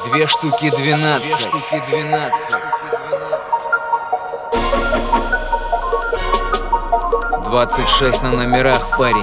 2 штуки 12. 26 на номерах, парень.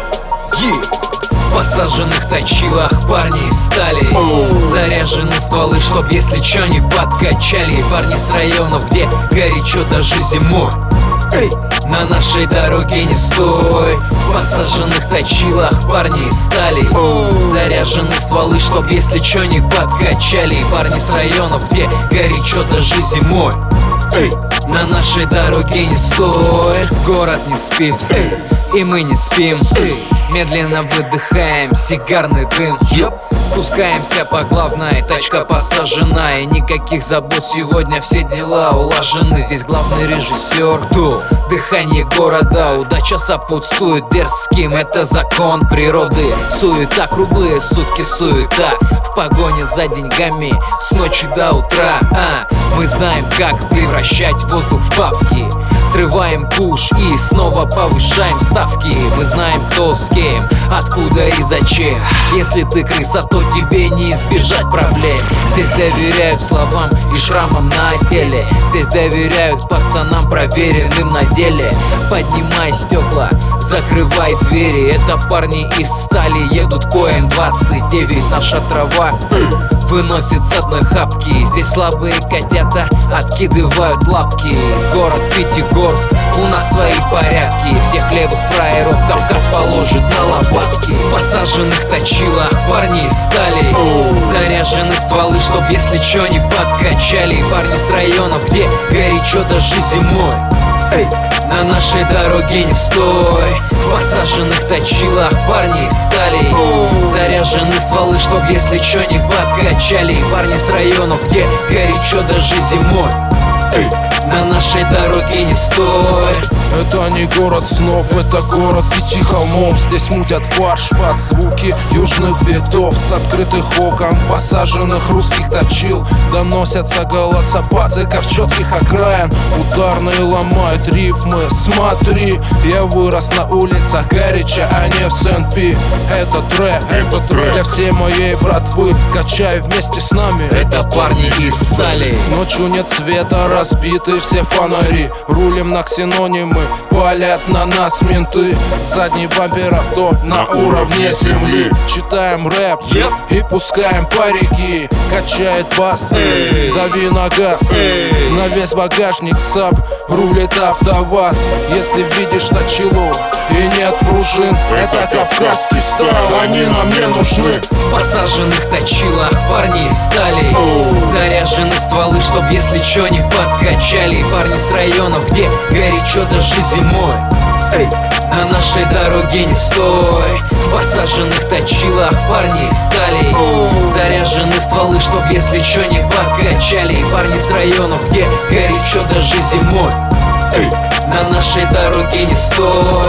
В посаженных точилах парни из стали. Заряжены стволы, чтоб если чё не подкачали. Парни с районов, где горячо даже зимой. Эй, на нашей дороге не стой. В посаженных точилах парни из стали. Заряжены стволы, чтоб если чё не подкачали. Парни с районов, где горячо даже зимой. Эй, на нашей дороге не стой. Город не спит, эй, и мы не спим, эй. Медленно выдыхаем сигарный дым, спускаемся по главной, тачка посажена. И никаких забот сегодня, все дела улажены. Здесь главный режиссер, кто? Дыхание города, удача сопутствует дерзким. Это закон природы, суета, круглые сутки суета. В погоне за деньгами с ночи до утра. Мы знаем, как превращать воздух в бабки. Срываем куш и снова повышаем ставки. Мы знаем, кто с кем, откуда и зачем. Если ты крыса, то тебе не избежать проблем. Здесь доверяют словам и шрамам на теле. Здесь доверяют пацанам, проверенным на деле. Поднимай стекла, закрывай двери. Это парни из стали, едут коем 29. Наша трава выносит с одной хапки. Здесь слабые котята откидывают лапки. Город Пятигорск, у нас свои порядки. Всех левых фраеров Кавказ положит на лопатки. В посаженных точилах парни из стали. Заряжены стволы, чтоб если чё не подкачали. Парни с районов, где горячо даже зимой. Эй, на нашей дороге не стой. В посаженных точилах парни из стали. Заряжены стволы, чтоб если чё не подкачали. Парни с районов, где горячо даже зимой. Эй, на нашей дороге не стой. Это не город снов, это город 5 холмов. Здесь мутят фарш под звуки южных битов. С открытых окон посаженных русских точил доносятся голоса пациков четких окраин. Ударные ломают рифмы, смотри. Я вырос на улицах горяча, а не в Сент-Пи. Это трэп для всей моей братвы. Качай вместе с нами. Это парни из стали. Ночью нет света, разбиты все фонари. Рулим на ксенонимы, палят на нас менты. Задний бампер авто на уровне земли. Читаем рэп и пускаем парики. Качает бас, дави на газ. На весь багажник САП рулит АвтоВАЗ. Если видишь точилу и нет пружин, это кавказский стайл, они нам не нужны. В посаженных точилах парни из стали. Заряжены стволы, чтоб если чё не подкачали. Парни с районов, где горячо даже зимой. Эй, на нашей дороге не стой. В посаженных точилах парни из стали. Заряжены стволы, чтоб если чё не подкачали. Парни с районов, где горячо даже зимой. Эй, на нашей дороге не стой.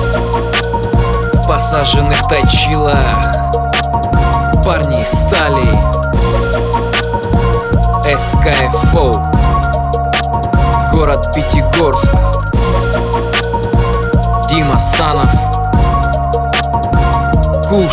В посаженных точилах парни из стали. СКФО, город Пятигорск. Дима Санов, Куш.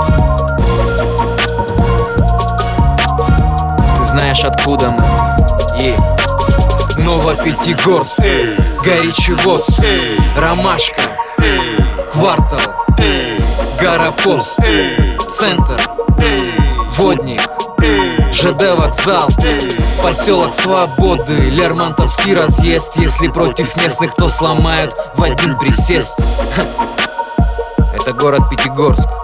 Ты знаешь, откуда мы? Новопятигорск, Горячеводск, Ромашка, Квартал, Горопост, Центр, Водник, ЖД вокзал, поселок Свободы, Лермонтовский разъезд. Если против местных, то сломают в один присест. Это город Пятигорск.